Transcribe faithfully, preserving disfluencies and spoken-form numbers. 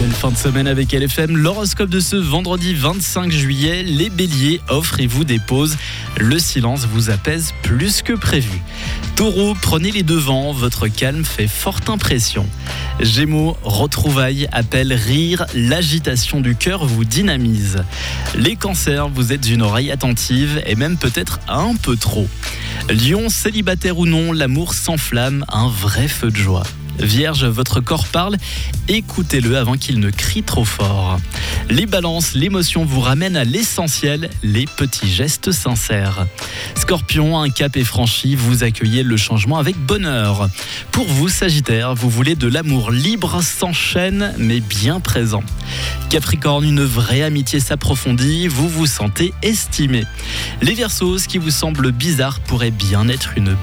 Belle fin de semaine avec L F M. L'horoscope de ce vendredi vingt-cinq juillet. Les béliers, offrez-vous des pauses. Le silence vous apaise plus que prévu. Taureau, prenez les devants. Votre calme fait forte impression. Gémeaux, retrouvailles, appel, rire. L'agitation du cœur vous dynamise. Les cancers, vous êtes une oreille attentive et même peut-être un peu trop. Lion, célibataire ou non, l'amour s'enflamme, un vrai feu de joie. Vierge, votre corps parle, écoutez-le avant qu'il ne crie trop fort. Les balances, l'émotion vous ramène à l'essentiel, les petits gestes sincères. Scorpion, un cap est franchi, vous accueillez le changement avec bonheur. Pour vous, Sagittaire, vous voulez de l'amour libre, sans chaîne, mais bien présent. Capricorne, une vraie amitié s'approfondit, vous vous sentez estimé. Les Verseaux, ce qui vous semble bizarre pourrait bien être une